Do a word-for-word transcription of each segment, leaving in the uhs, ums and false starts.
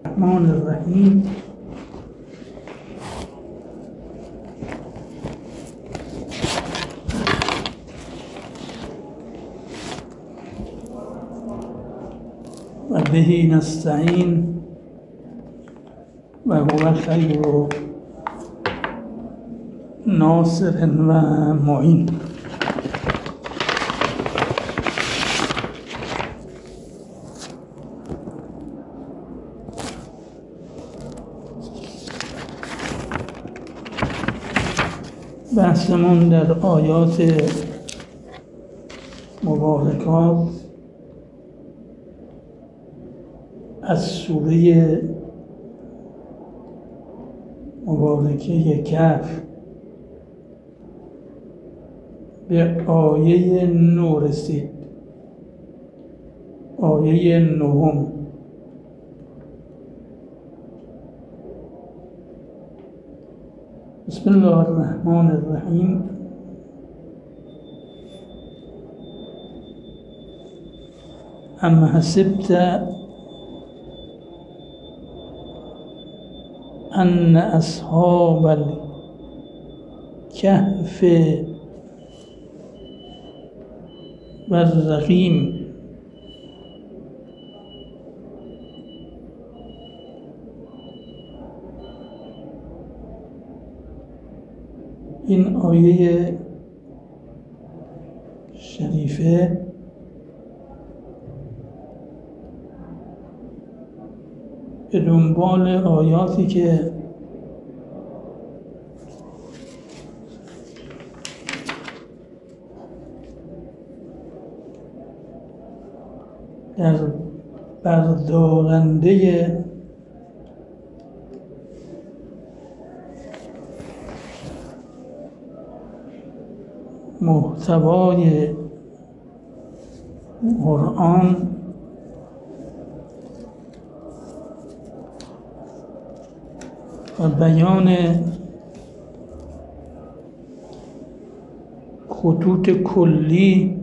الرحمن الرحیم. و به نستعین و هو خیر ناصر و معین. بحثمون در آیات مبارکات از سوره مبارکه کهف به آیه نو رسید، آیه نهم. بسم الله الرحمن الرحیم. ام حسبت ان اصحاب الکهف و الرقیم این آیه شریفه به دنبال آیاتی که در بردارنده محتوای قرآن و بیان خطوط کلی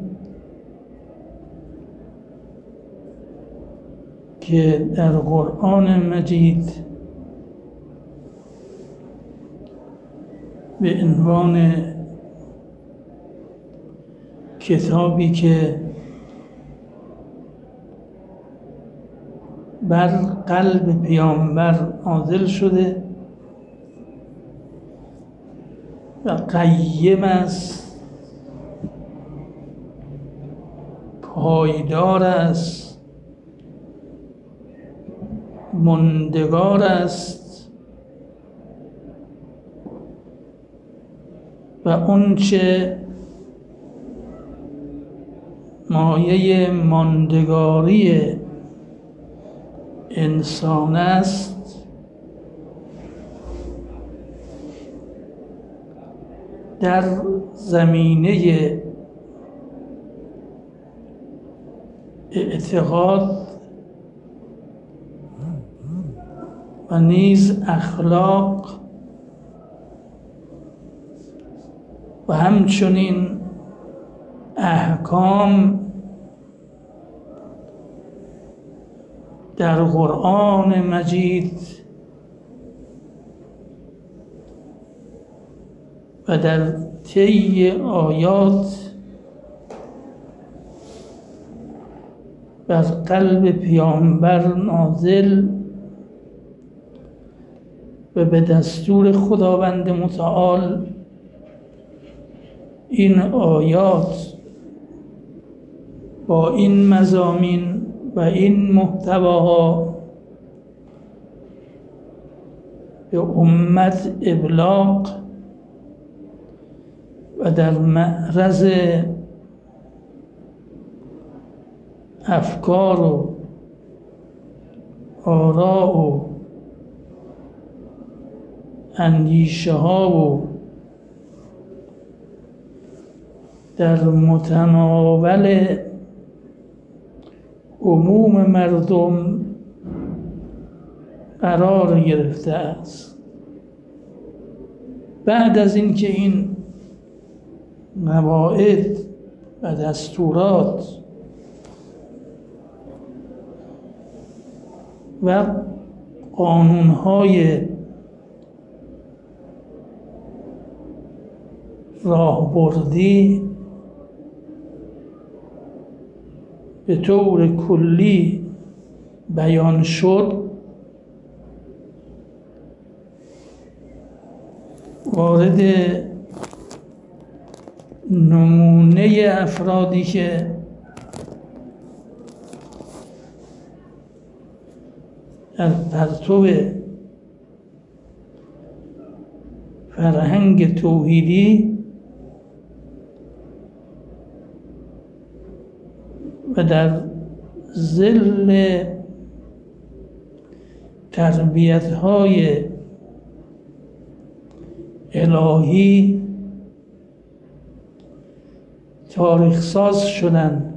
که در قرآن مجید به عنوان کتابی که بر قلب پیامبر نازل شده و قیم است، پایدار است، ماندگار است و اونچه مایه ماندگاری انسان است در زمینه اعتقاد و نیز اخلاق و همچنین احکام در قرآن مجید و در طی آیات بر قلب پیامبر نازل و به دستور خداوند متعال این آیات با این مضامین و این محتواها به امت ابلاغ و در معرض افکار و آراء و اندیشه ها و در متناول عموم مردم قرار گرفته است. بعد از اینکه این قواعد و دستورات و قانونهای راهبردی به طور کلی بیان شد، وارد نمونه افرادی که از پرتو فرهنگ توحیدی و در ظل تربیت‌های الهی تاریخ ساز شدند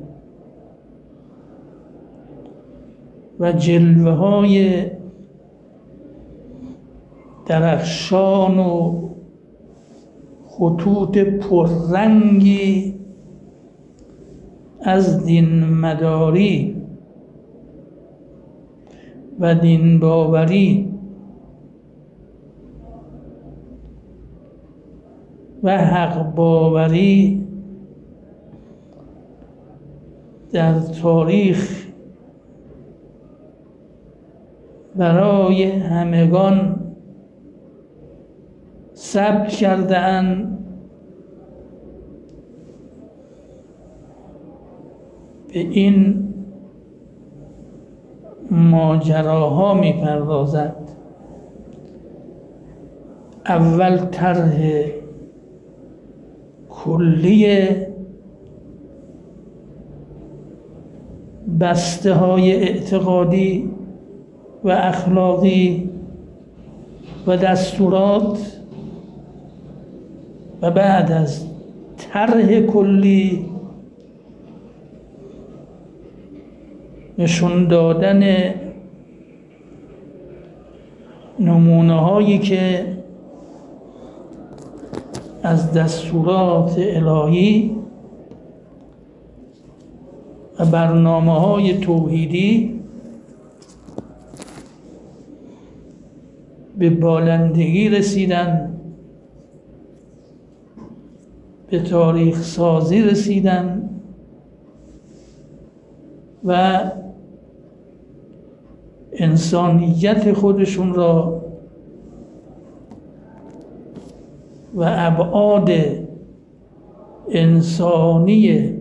و جلوه های درخشان و خطوط پررنگی از دین مداری و دین باوری و حق باوری در تاریخ برای همگان ثبت کرده‌اند. به این ماجراها می‌پردازد. اول طرح کلی بسته های اعتقادی و اخلاقی و دستورات و بعد از طرح کلی نشون دادن نمونه هایی که از دستورات الهی و برنامه های توحیدی به بالندگی رسیدن، به تاریخ سازی رسیدن و انسانیت خودشون را و ابعاد انسانی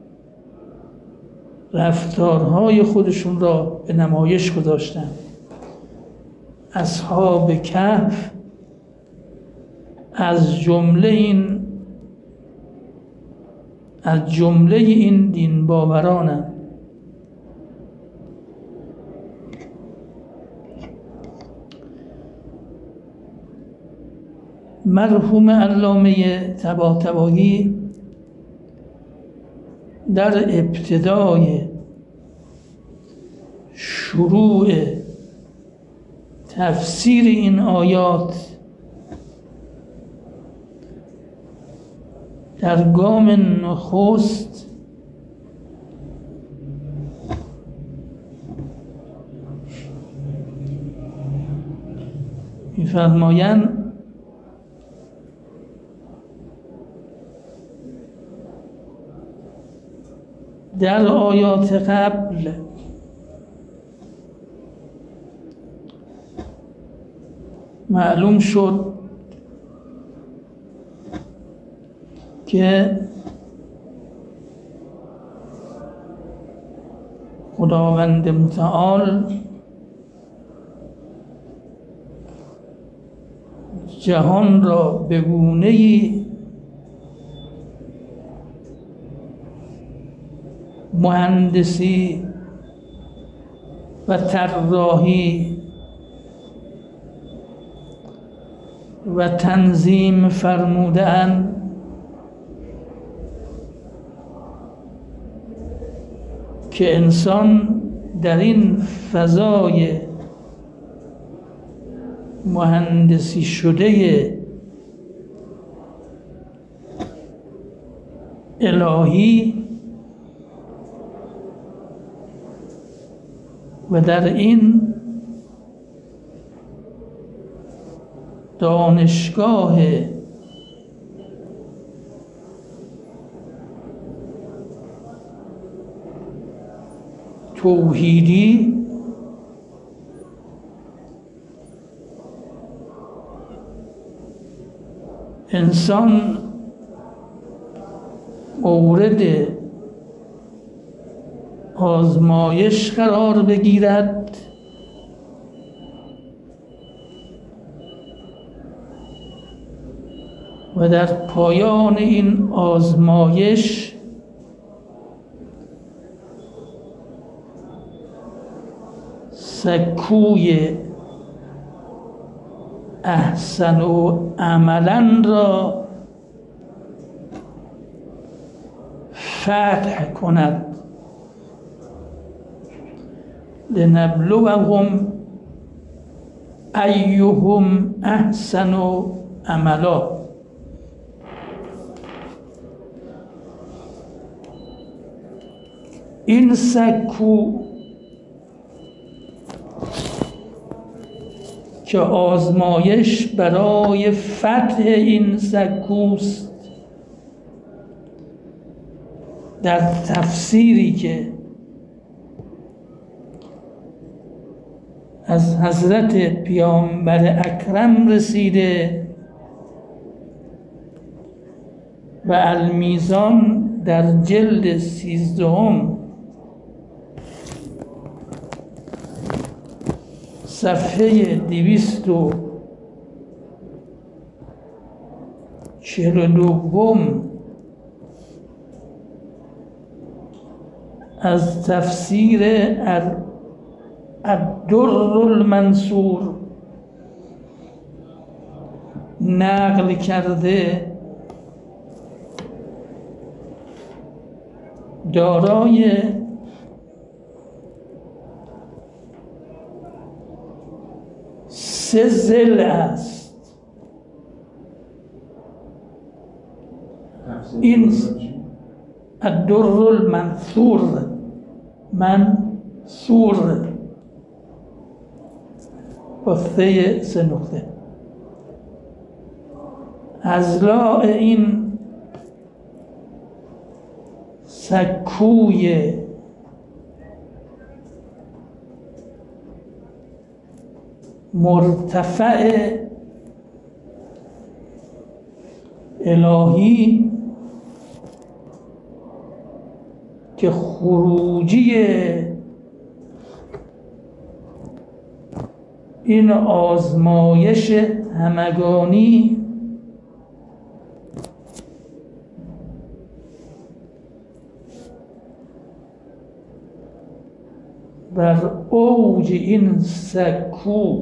رفتارهای خودشون را به نمایش گذاشتند. اصحاب کهف از جمله این از جمله این دین باورانند. مرحوم علامه طباطبایی در ابتدای شروع تفسیر این آیات در گام نخست می‌فرمایند در آیات قبل معلوم شد که خداوند متعال جهان را به گونه‌ای مهندسی و طراحی و تنظیم فرموده‌اند که انسان در این فضای مهندسی شده الهی و در این دانشگاه توحیدی انسان مورد آزمایش قرار بگیرد و در پایان این آزمایش سکوی احسن و عملا را فتح کند. لنبلوهم ایهم احسن عملا. این سکو که آزمایش برای فتح این سکوست، در تفسیری که از حضرت پیامبر اکرم رسیده و المیزان در جلد سیزدهم صفحه دویست و چهل و دوم از تفسیر الدر المنصور نقل کرده، دارای سه ضلع است. این الدر المنصور منصور با سه سه نقطه. اضلاع این سکوی مرتفع الهی که خروجی این آزمایش همگانی بر اوج این سکو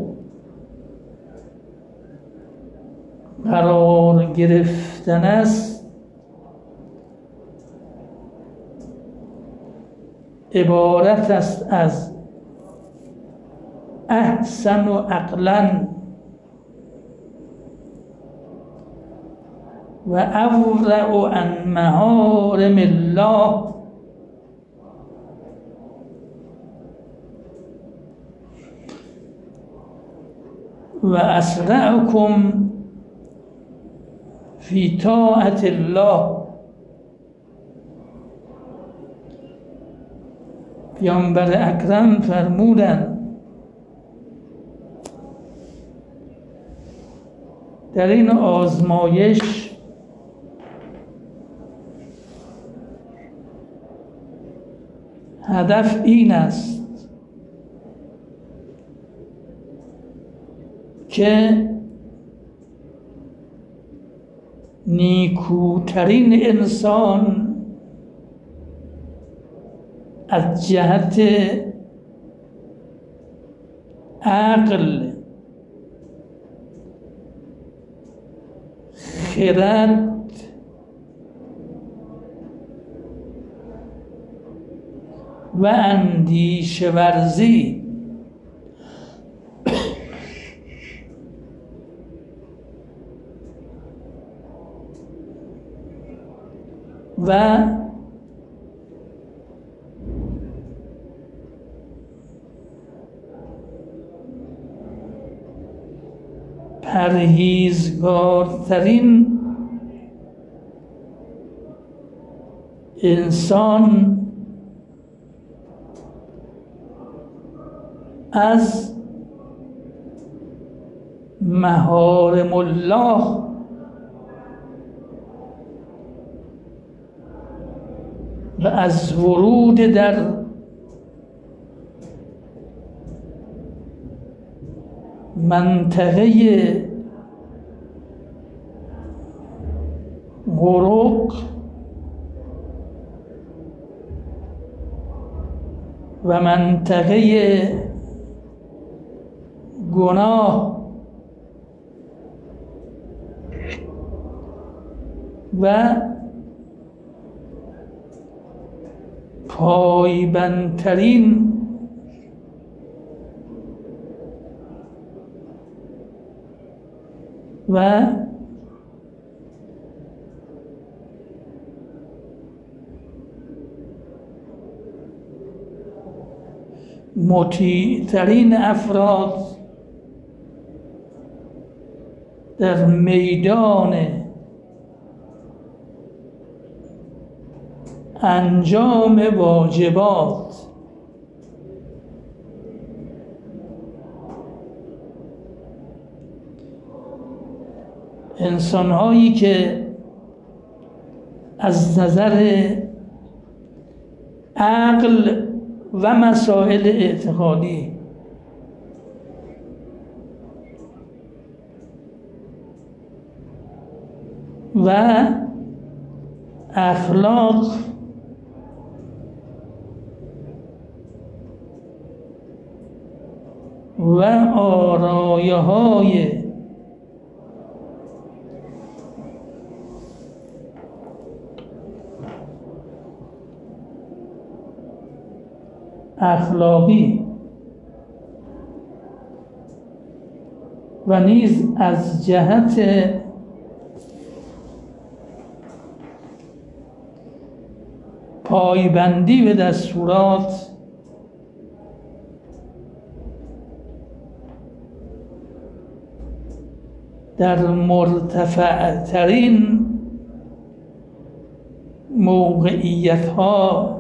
قرار گرفتن است، عبارت است از احسن و عقلا و اورع عن محارم الله و اسرعکم فی طاعت الله. پیامبر اکرم فرمودند در این آزمایش هدف این است که نیکوترین انسان از جهت عقل، خرد و اندیشه ورزی و پرهیزگارترین انسان از محارم الله و از ورود در منطقه غرق و منطقه گناه و پایبندترین و مطیع‌ترین افراد در میدان انجام واجبات انسان‌هایی که از نظر عقل و مسائل اعتقادی و اخلاق و آرایه‌های اخلاقی و نیز از جهت پایبندی به دستورات در مرتفع ترین موقعیت ها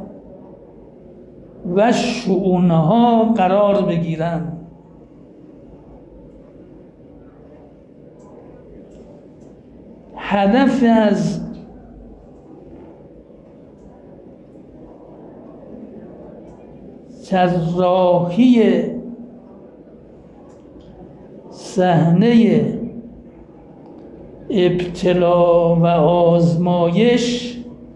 و شؤون ها قرار بگیرند. هدف از طراحی صحنه ابتلا و آزمایش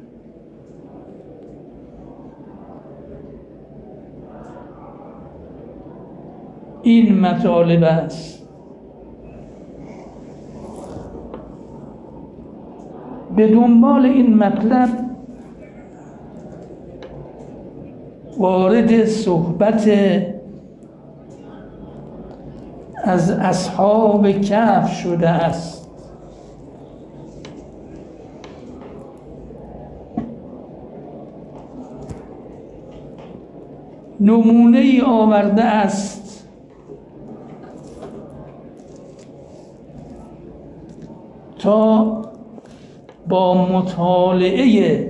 این مطالب است. به دنبال این مطلب وارد صحبت از اصحاب کهف شده است. نمونه ای آورده است تا با مطالعه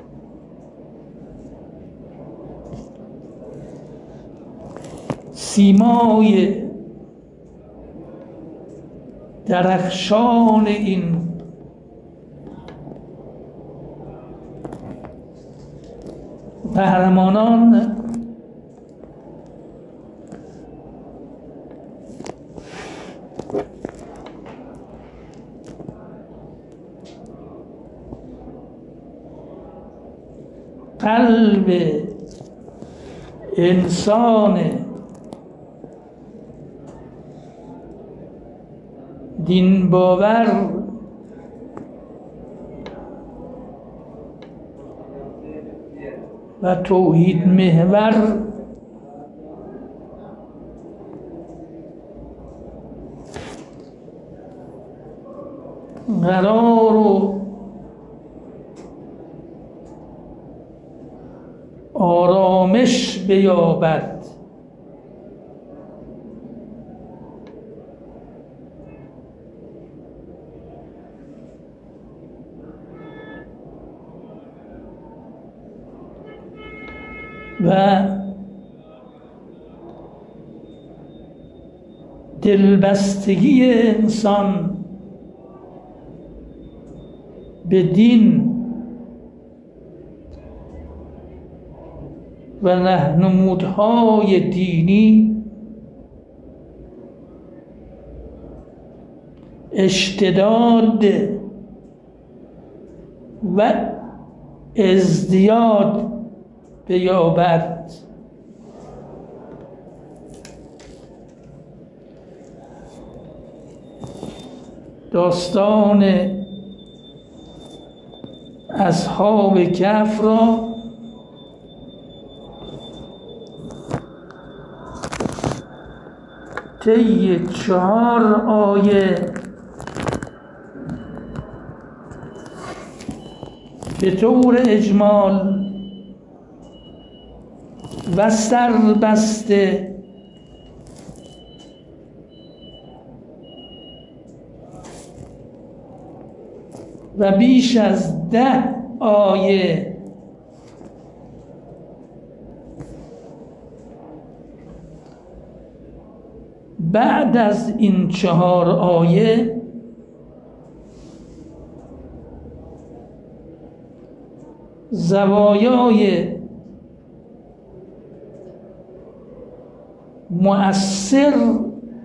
سیمای درخشان این قهرمانان قلب انسان دین باور و توحید محور قرار و آرامش بیابد و دلبستگی انسان به دین و راهنمودهای دینی اشتداد و ازدیاد بیابد. داستان اصحاب کهف را طی چهار آیه به طور اجمال و سربسته و بیش از ده آیه بعد از این چهار آیه زوایای مؤثر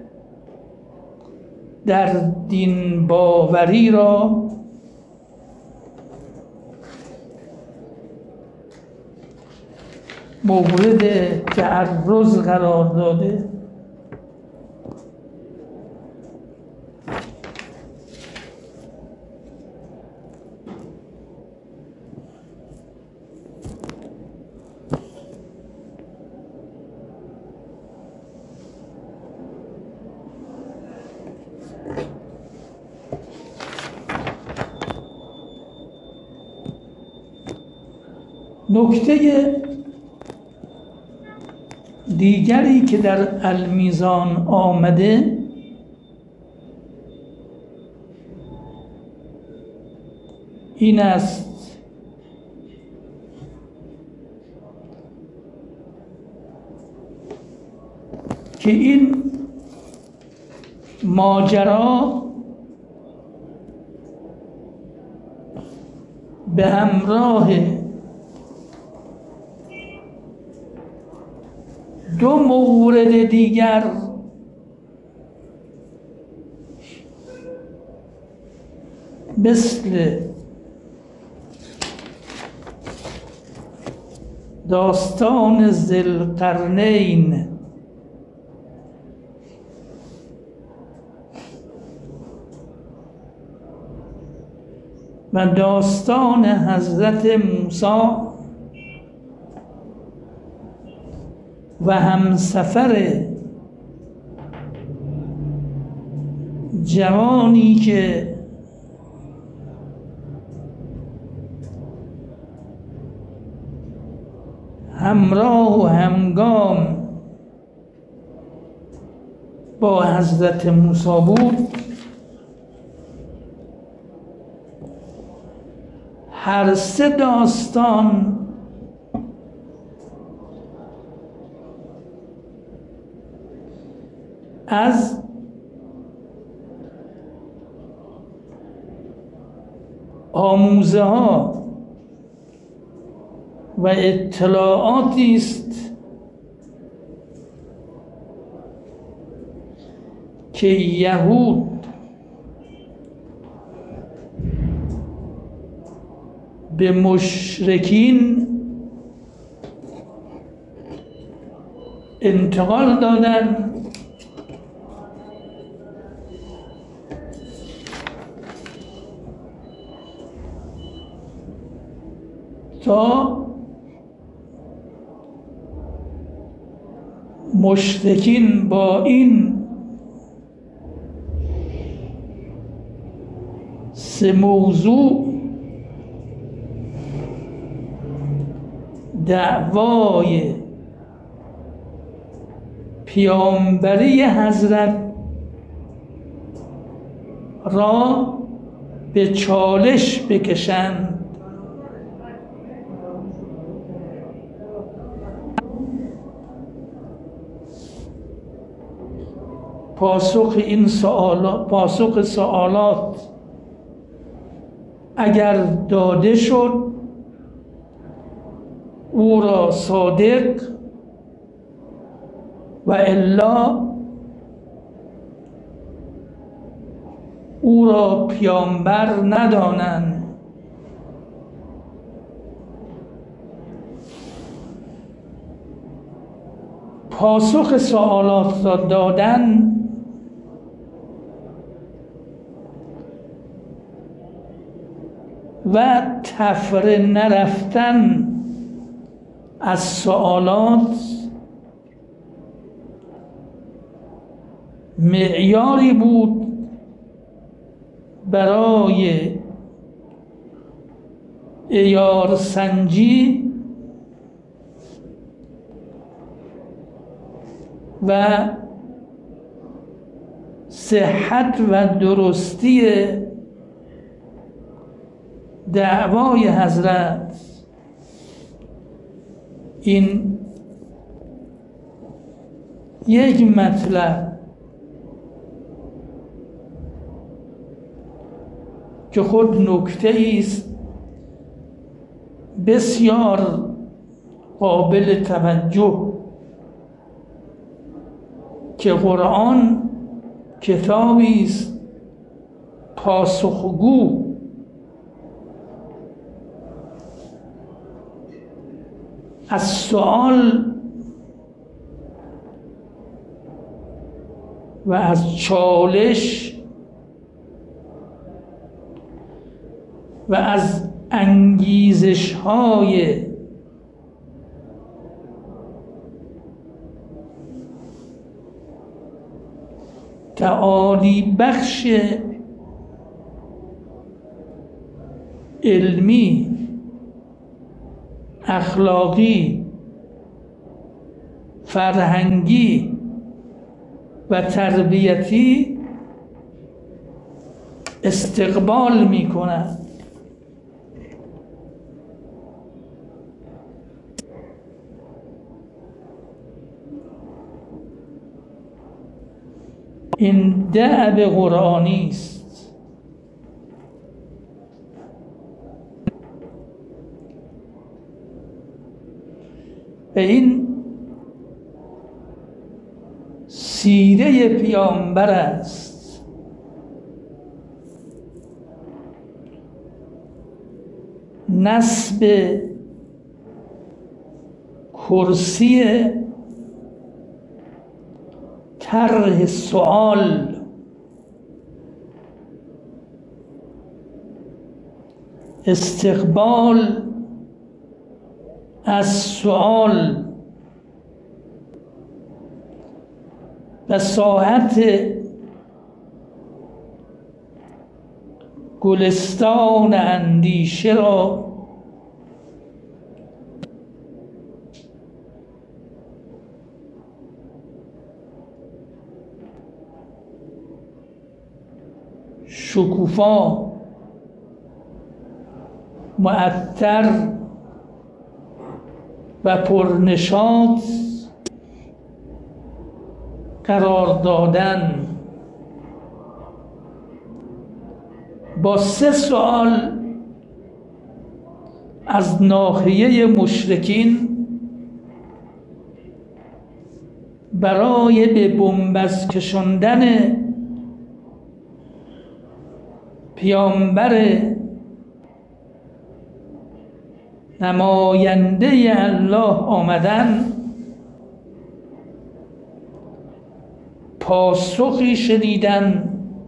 در دین باوری را مورد تعرض قرار داده نکته دیگری که در المیزان آمده این است که این ماجرا به همراه دو مورد دیگر مثل داستان ذوالقرنین و داستان حضرت موسی و همسفر جوانی که همراه و همگام با حضرت موسی بود، هر سه داستان از آموزه ها و اطلاعاتی است که یهود به مشرکین انتقال دادن تا مشرکین با این سه موضوع دعوای پیامبری حضرت را به چالش بکشند پاسخ این سوالات پاسخ سوالات اگر داده شد او را صادق و الا او را پیامبر ندانند. پاسخ سوالات را دادن و تفره نرفتن از سوالات معیاری بود برای عیار سنجی و صحت و درستی دعوای حضرت. این یک مطلب که خود نکته است بسیار قابل توجه که قرآن کتابی است پاسخگو از سؤال و از چالش و از انگیزش های تعالی بخش علمی، اخلاقی، فرهنگی و تربیتی استقبال می کند. این دأب قرآنی است. و این سیره پیامبر است. نصب کرسی طرح سؤال استقبال از سؤال و ساحت گلستان اندیشه را شکوفا، معطر و پرنشاط قرار دادن. با سه سوال از ناحیه مشرکین برای به بنبست کشاندن پیامبر نماینده الله آمدن، پاسخی شنیدن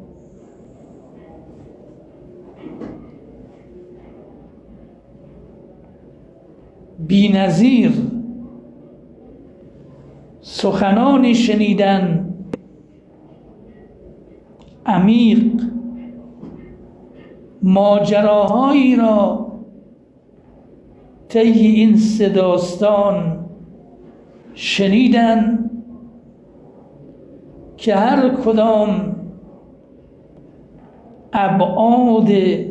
بی‌نظیر، سخنانی شنیدن عمیق، ماجراهایی را طی این سه داستان شنیدن که هر کدام ابعاد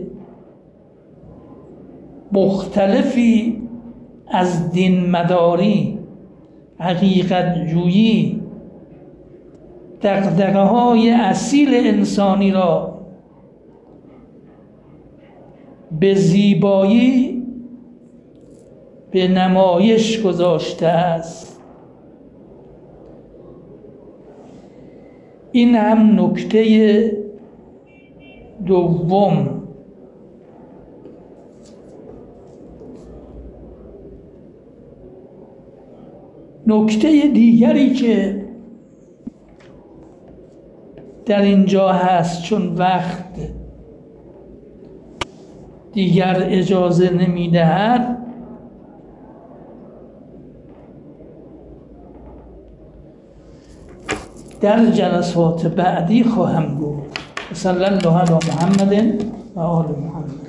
مختلفی از دین مداری، حقیقت جویی، دغدغه‌های اصیل انسانی را به زیبایی به نمایش گذاشته است. این هم نکته دوم. نکته دیگری که در اینجا هست، چون وقت دیگر اجازه نمی‌دهد، در جلسات بعدی خواهم گفت. صلی الله علی محمد و آل محمد.